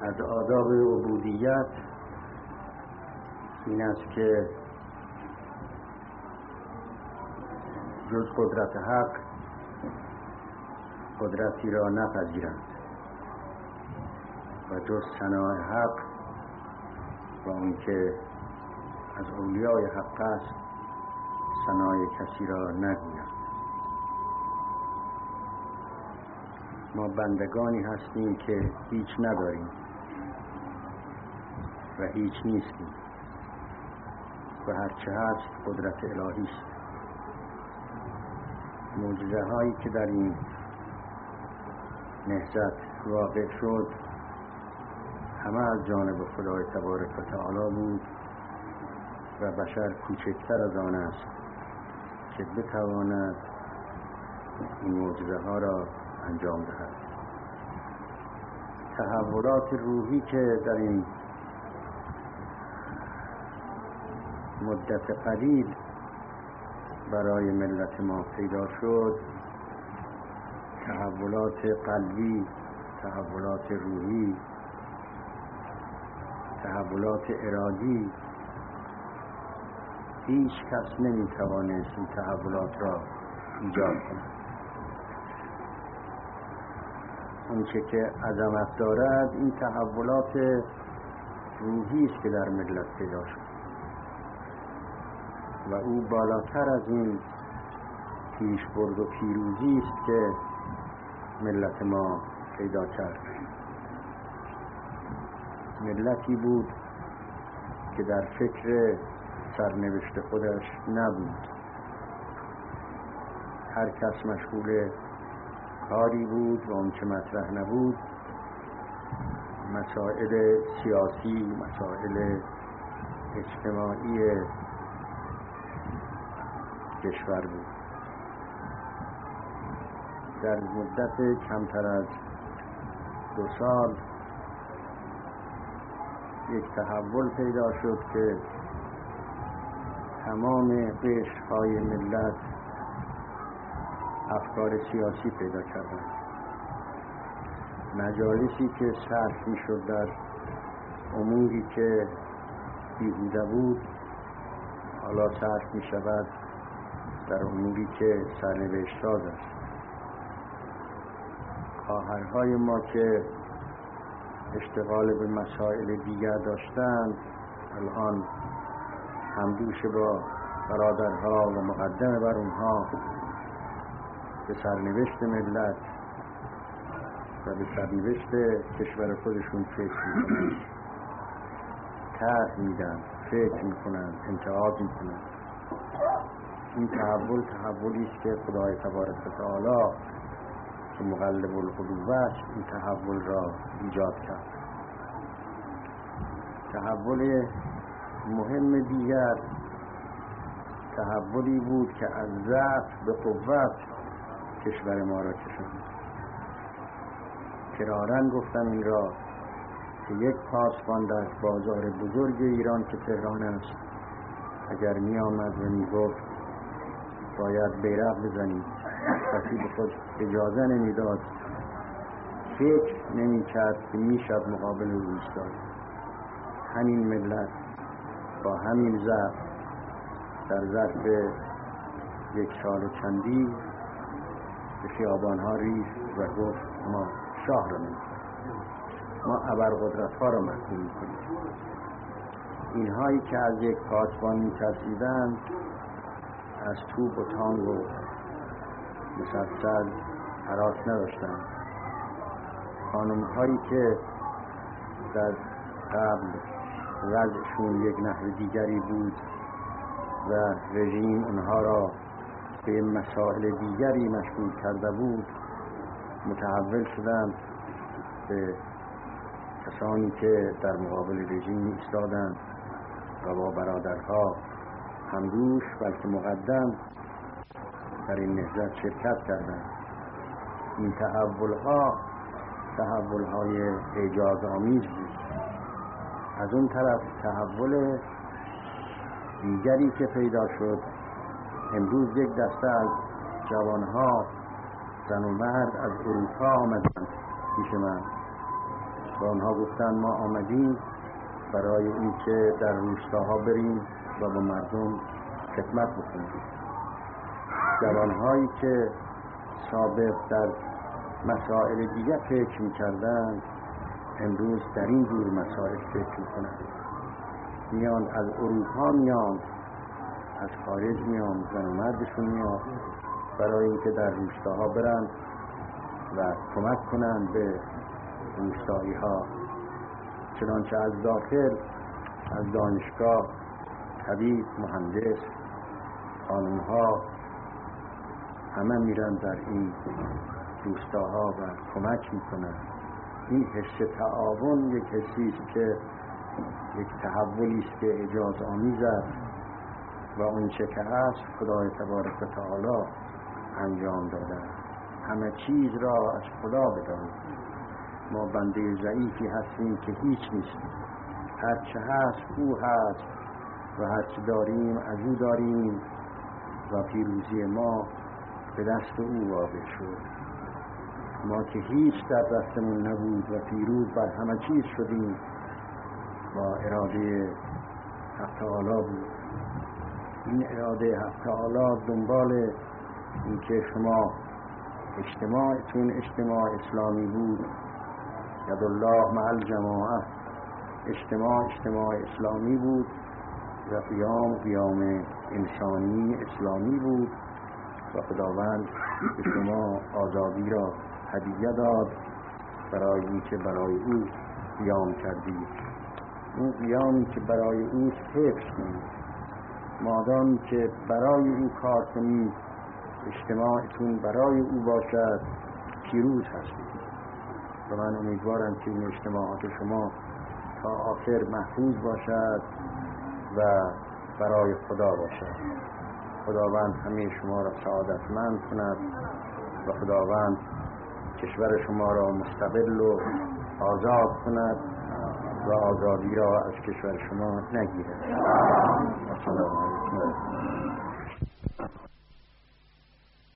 از آداب عبودیت این است که جز قدرت حق قدرتی را نپذیرند و جز ثنای حق و اون که از اولیای حق است ثنای کسی را نگویند. ما بندگانی هستیم که هیچ نداریم و هیچ نیستیم و هرچه هست قدرت الهی است. معجزه هایی که در این نهضت واقع شد همه از جانب خدای تبارک و تعالی بود و بشر کوچکتر از آن است که بتواند این معجزه ها را انجام دهد. تحولات روحی که در این مدت قلیل برای ملت ما پیدا شد، تحولات قلبی، تحولات روحی، تحولات ارادی، هیچ کس نمیتوانست این تحولات را ایجاد کند. اونچه که عظمت دارد این تحولات روحی است که در ملت پیدا شد و او بالاتر از این پیشبرد و پیروزی است که ملت ما پیدا کرد. ملتی بود که در فکر سرنوشت خودش نبود. هر کس مشغول کاری بود و اون که مطرح نبود مسائل سیاسی، مسائل اجتماعی کشور بود. در مدت کمتر از 2 سال یک تحول پیدا شد که تمام قشرهای ملت افکار سیاسی پیدا کردند. مجالسی که صرف می شد در اموری که بیهوده بود حالا صرف می شود در اموری که سرنوشت ساز است. خواهرهای ما که اشتغال به مسائل دیگر داشتند الان همدوش با برادرها و مقدم بر اونها به سرنوشت ملت و به سرنوشت کشور خودشون فکر میکنن، طرح میدن، فکر میکنن، انتخاب میکنن. این تحولی است که خدای تبارک و تعالی که مقلب القلوب است این تحول را ایجاد کرد. تحول مهم دیگر تحولی بود که از ضعف به قوت کشور ما را کشاند. کرارن گفتم این را که یک پاسبان در بازار بزرگ ایران که تهران است اگر می آمد و می گفت باید بیرق بزنید، کسی به خود اجازه نمیداد، فکر نمی کرد که می شد مقابل او ایستاد. همین ملت با همین ضعف در ظرف 1 سال و چندی به خیابانها ریخت و گفت ما شاه را نمی‌کنیم، ما ابرقدرت‌ها را محکوم می‌کنیم. اینهایی که از یک پاسبان می‌ترسیدند از توپ و تانگ و مسلسل هراس نداشتند. خانم‌هایی که در قبل وضعشون یک نحو دیگری بود و رژیم اونها را به مسائل دیگری مشغول کرده بود متحول شدند به کسانی که در مقابل رژیم ایستادند و با برادرها همدوش بلکه مقدم در این نهضت شرکت کردند. این تحول‌های اعجازآمیز بود. از اون طرف تحول دیگری که پیدا شد، امروز یک دسته از جوانها زن و مرد از اروپا آمدند پیش من و آنها گفتند ما آمدیم برای اینکه در روستاها بریم و با مردم خدمت بکنیم. جوانهایی که سابق در مسائل دیگر فکر می‌کردند امروز در این جور مسائل فکر می‌کنند. میان از اروپا، میان از خارج، میان زن و مردشون میاد برای اینکه در روستاها برند و کمک کنند به روستایی ها. چنانچه از داخل، از دانشگاه، طبیب، مهندس، خانم ها همه میرن در این روستاها و کمک میکنن. این حس تعاون یک حسی است که یک تحولی است که اعجاز آمیز است و اون چه که هست خدای تبارک و تعالی انجام داده. همه چیز را از خدا بدانید. ما بنده ضعیفی هستیم که هیچ نیستیم. هر چه هست او هست و هر چه داریم از او داریم و پیروزی ما به دست او واقع شد. ما که هیچ در دستمون نبود و پیروز بر همه چیز شدیم با اراده حق تعالی بود. این اراده حق تعالی دنبال این که شما اجتماعتون اجتماع اسلامی بود، ید الله مع الجماعه، اجتماع اسلامی بود و قیام انسانی اسلامی بود و خداوند به شما آزادی را هدیه داد برای اینکه برای او قیام کردید. اون قیامی که برای او حفظ کنید. مادام که برای او کار کنید، اجتماعتون برای او باشد، پیروز هستید. و من امیدوارم که این اجتماعات شما تا آخر محفوظ باشد و برای خدا باشد. خداوند همه شما را سعادتمند کند و خداوند کشور شما را مستقل و آزاد کند و آزادی را از کشور شما نگیرد. السلام علیکم.